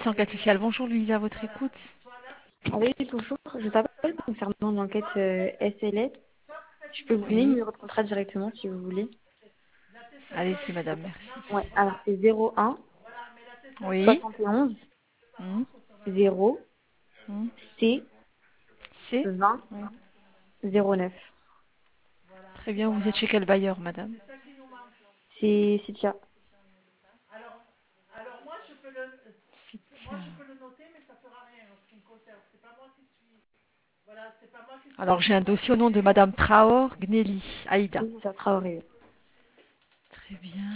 service enquête sociale. Bonjour Louise, à votre écoute. Ah oui, bonjour. Je t'appelle concernant l'enquête SLS. Je peux vous donner le Oui, numéro de contrat directement si vous voulez. allez-y madame, merci. Ouais, alors c'est 01 Oui, 71 hmm, 0 hmm, C c'est 20 oui. 09. Très bien, vous êtes chez quel bailleur madame? C'est Citia. Tiens. Alors j'ai un dossier au nom de madame Traor Gneli, Aïda. Oui, ça travaille. Très bien.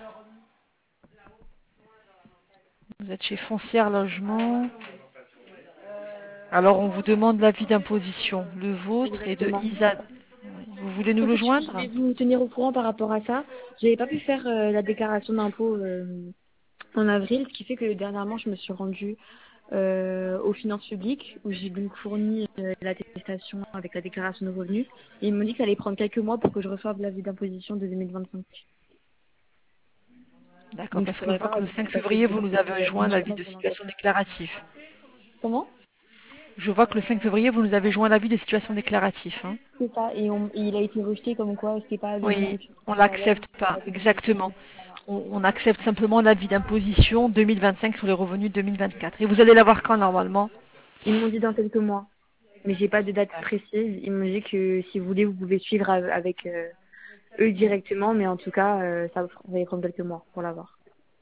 Vous êtes chez Foncière Logement. Alors on vous demande l'avis d'imposition, le vôtre et de Exactement. Isa. Oui. Vous voulez nous En le fait, je joindre? vais vous tenir au courant par rapport à ça. J'avais pas pu faire la déclaration d'impôt en avril, ce qui fait que dernièrement, je me suis rendue aux finances publiques où j'ai donc fourni l'attestation avec la déclaration de revenus. Et ils m'ont dit que ça allait prendre quelques mois pour que je reçoive l'avis d'imposition de 2025. D'accord, Donc je parce que je pourrais vois pas que le vous 5 passer février, de vous nous avez joint mise en l'avis place de de l'enquête. situation déclarative. Comment? Je vois que le 5 février, vous nous avez joint l'avis de situation déclarative, hein. C'est ça. Et il a été rejeté comme quoi c'était pas le Oui, document on qu'il fallait, l'accepte donc pas, l'avis exactement. d'imposition. Voilà. On accepte simplement l'avis d'imposition 2025 sur les revenus 2024. Et vous allez l'avoir quand normalement? Ils m'ont dit dans quelques mois. Mais j'ai pas de date précise. Ils m'ont dit que si vous voulez, vous pouvez suivre avec eux directement, mais en tout cas, ça va prendre quelques mois pour l'avoir.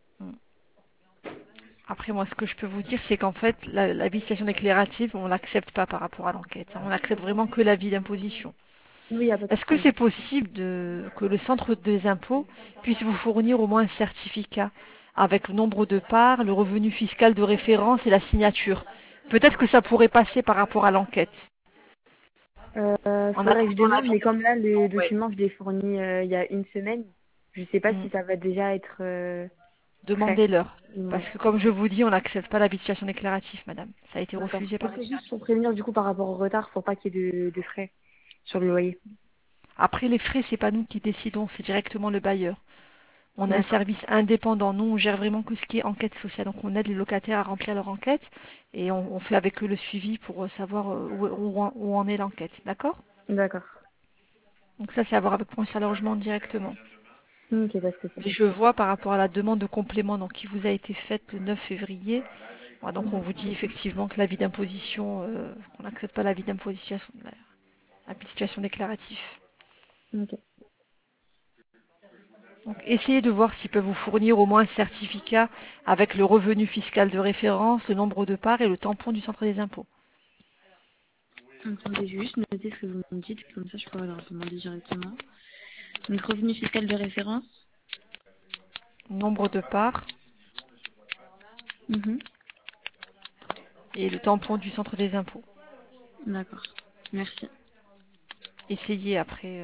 Après, moi, ce que je peux vous dire, c'est qu'en fait, l'avis de situation déclarative, on l'accepte pas par rapport à l'enquête, hein. On accepte vraiment que l'avis d'imposition. Oui, il n'y a pas de Est-ce que souci. c'est possible que le centre des impôts puisse vous fournir au moins un certificat avec le nombre de parts, le revenu fiscal de référence et la signature? Peut-être que ça pourrait passer par rapport à l'enquête. En Faudrait que je attendant demande, l'avis mais comme là, le d'imposition, ouais. document, je l'ai fourni il y a une semaine. Je sais pas Hmm. si ça va déjà être prêt. Demandez-leur. Ouais. Parce que comme je vous dis, on n'accepte pas l'avis de situation déclarative, madame. Ça a été D'accord. refusé par Parce le que juste service. pour prévenir du coup par rapport au retard, pour pas qu'il y ait de frais sur le loyer. Après, les frais, c'est pas nous qui décidons, c'est directement le bailleur. On a un D'accord. service indépendant. Nous, on gère vraiment que ce qui est enquête sociale. Donc, on aide les locataires à remplir leur enquête et on fait avec eux le suivi pour savoir où en est l'enquête. D'accord? D'accord. Donc, ça, c'est à voir avec Foncière Logement directement. Ok, pas de souci. Mais je vois par rapport à la demande de complément donc, qui vous a été faite le 9 février. Voilà, donc, on vous dit effectivement que l'avis d'imposition, qu'on n'accepte pas l'avis d'imposition, la situation déclarative. Ok. Donc, essayez de voir s'ils peuvent vous fournir au moins un certificat avec le revenu fiscal de référence, le nombre de parts et le tampon du centre des impôts. Attendez, je vais juste noter ce que vous me dites, comme ça je pourrais leur demander directement. Donc revenu fiscal de référence. Nombre de parts Mhm. et le tampon du centre des impôts. D'accord. Merci. Essayez après.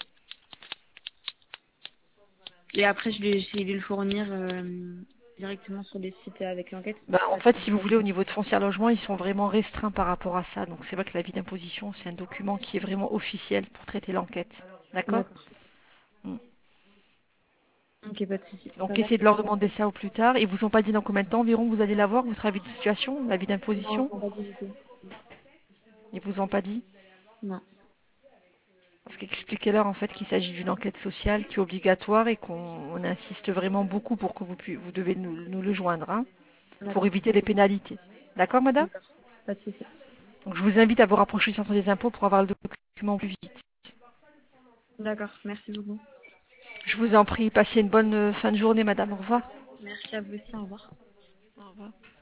Et après, je vais essayer de le fournir directement sur les sites avec l'enquête. En Pas de fait, si vous souci. voulez, au niveau de foncière logement, ils sont vraiment restreints par rapport à ça. Donc c'est vrai que l'avis d'imposition, c'est un document qui est vraiment officiel pour traiter l'enquête. D'accord? D'accord. Mm. Ok, pas de souci. Donc Bah, essayez de merci leur beaucoup. demander ça au plus tard. Ils vous ont pas dit dans combien de temps environ vous allez l'avoir, votre avis de situation, l'avis Non, d'imposition? on va pas du tout. Ils vous ont pas dit? Non. Parce qu'expliquez-leur en fait qu'il s'agit d'une enquête sociale qui est obligatoire et qu'on insiste vraiment beaucoup pour que vous devez nous le joindre, hein, pour D'accord. éviter les pénalités. D'accord, madame? D'accord. Pas de souci. Donc je vous invite à vous rapprocher du centre des impôts pour avoir le document plus vite. D'accord. Merci beaucoup. Je vous en prie, passez une bonne fin de journée, madame. Au revoir. Merci à vous aussi. Au revoir. Au revoir.